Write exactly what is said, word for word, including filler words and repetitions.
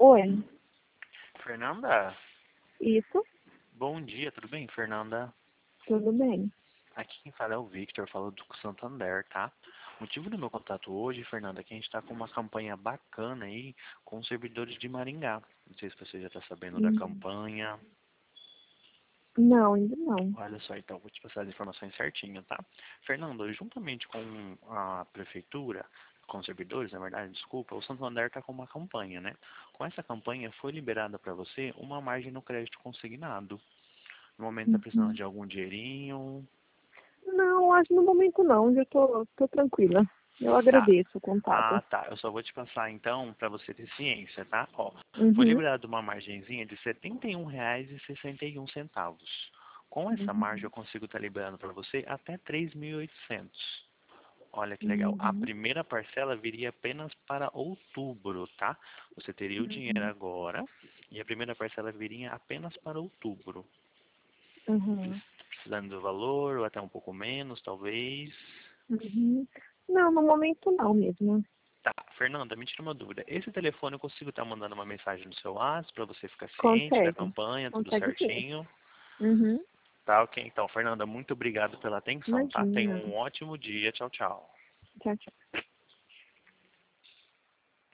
Oi, Fernanda, isso, bom dia, tudo bem, Fernanda? tudo bem. Aqui quem fala é o Victor, falo do Santander, tá? O motivo do meu contato hoje, Fernanda, é que a gente está com uma campanha bacana aí com os servidores de Maringá. Não sei se você já está sabendo da Hum, campanha. Não, ainda não. Olha só, então vou te passar as informações certinho, tá? Fernanda, juntamente com a prefeitura, com os servidores, na verdade, desculpa, o Santander está com uma campanha, né? Com essa campanha foi liberada para você uma margem no crédito consignado. No momento está precisando Uhum. de algum dinheirinho. Não, acho no momento não, já tô, tô tranquila. Eu Tá. agradeço o contato. Ah, tá. Eu só vou te passar então para você ter ciência, tá? Ó, foi Uhum. liberado uma margenzinha de setenta e um reais e sessenta e um centavos. Com essa margem Uhum. eu consigo estar liberando para você até três mil e oitocentos. Olha que legal. A Uhum. primeira parcela viria apenas para outubro, tá? Você teria o dinheiro Uhum. agora e a primeira parcela viria apenas para outubro. Uhum. Precisando do valor ou até um pouco menos, talvez. Uhum. Não, no momento não mesmo. Tá, Fernanda, me tira uma dúvida. Esse telefone eu consigo estar mandando uma mensagem no seu WhatsApp para você ficar ciente da Consegue, campanha, tudo consegue sim. certinho? Uhum. Tá, ok. Então, Fernanda, muito obrigado pela atenção, tá? Tenha Imagina. um ótimo dia. Tchau, tchau. Tchau, tchau.